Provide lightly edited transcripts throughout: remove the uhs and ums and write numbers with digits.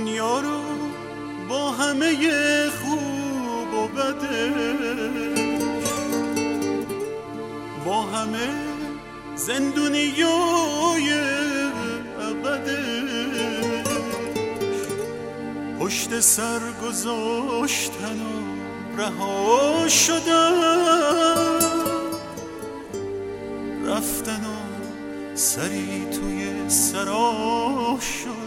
دنیا رو با همه خوب و بدش، با همه زندونیای ابدش، پشت سر گذاشتن و رها شدن، رفتن و سری توی سرا شدن.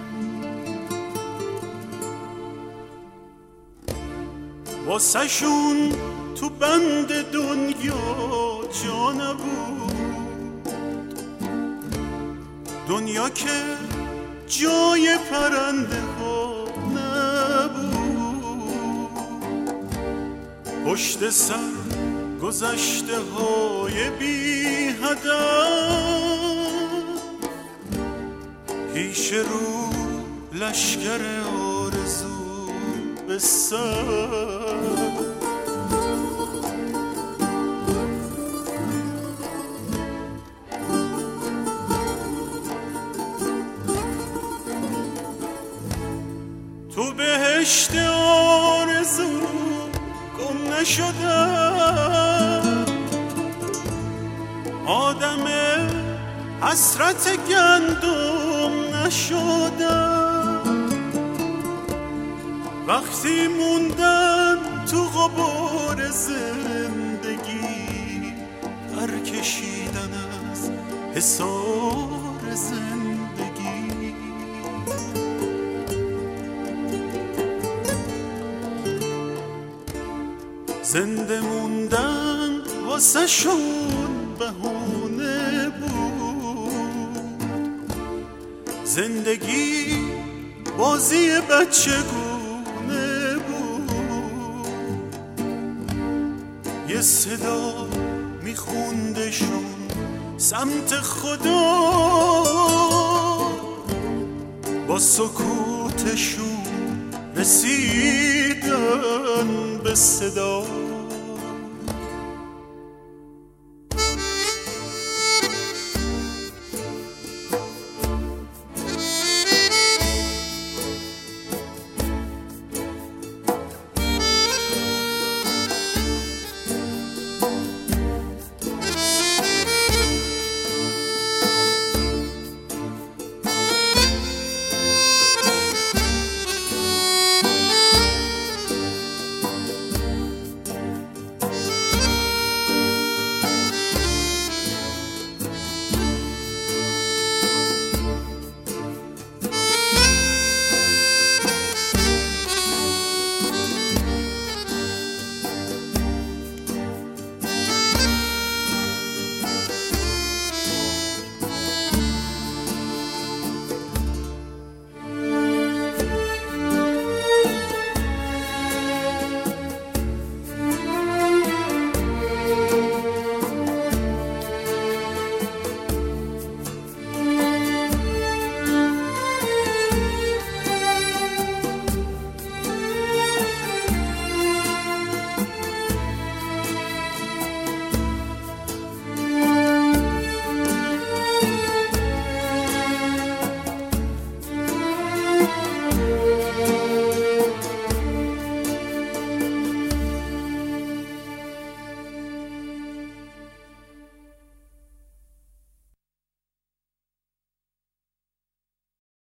واسه شون تو بند دنیا جا نبود، دنیا که جای پرنده ها نبود، پشت سر گذشته های بی هدف، پیش رو لشکر آرزو به سر. تو بهشت آرزو گم نشدم، آدم حسرت گندم نشدم، وقتی موندم تو غبار زندگی، پر کشیدن از حصار زندگی. زنده موندن واسه شون بهونه بود، زندگی بازی بچگونه بود، یه صدا میخوندشون سمت خدا، با سکوتشون رسیدن به صدا.